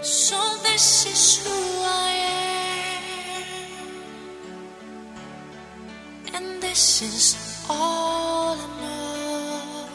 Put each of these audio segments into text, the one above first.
So this is who I am, and this is all I know,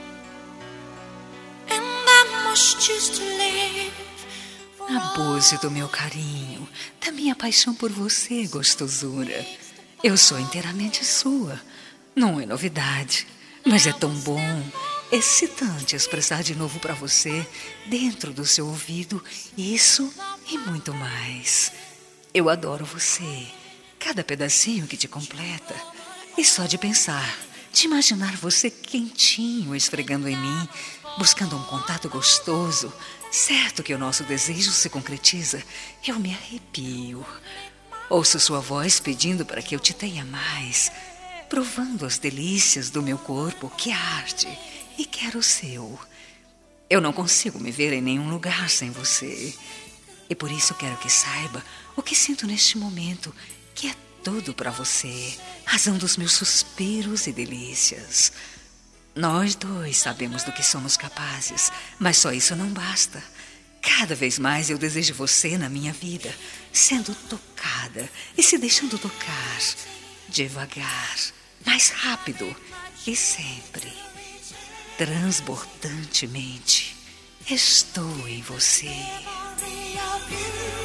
and I must choose to live. Abuse do meu carinho, da minha paixão por você, gostosura. Eu sou inteiramente sua. Não é novidade, mas é tão bom, excitante expressar de novo para você, dentro do seu ouvido, isso e muito mais. Eu adoro você, cada pedacinho que te completa. E só de pensar, de imaginar você quentinho esfregando em mim, buscando um contato gostoso, certo que o nosso desejo se concretiza, eu me arrepio. Ouço sua voz pedindo para que eu te tenha mais, provando as delícias do meu corpo que arde e quero o seu. Eu não consigo me ver em nenhum lugar sem você. E por isso quero que saiba o que sinto neste momento, que é tudo para você, razão dos meus suspiros e delícias. Nós dois sabemos do que somos capazes, mas só isso não basta. Cada vez mais eu desejo você na minha vida, sendo tocada e se deixando tocar, devagar, mais rápido e sempre, transbordantemente. Estou em você.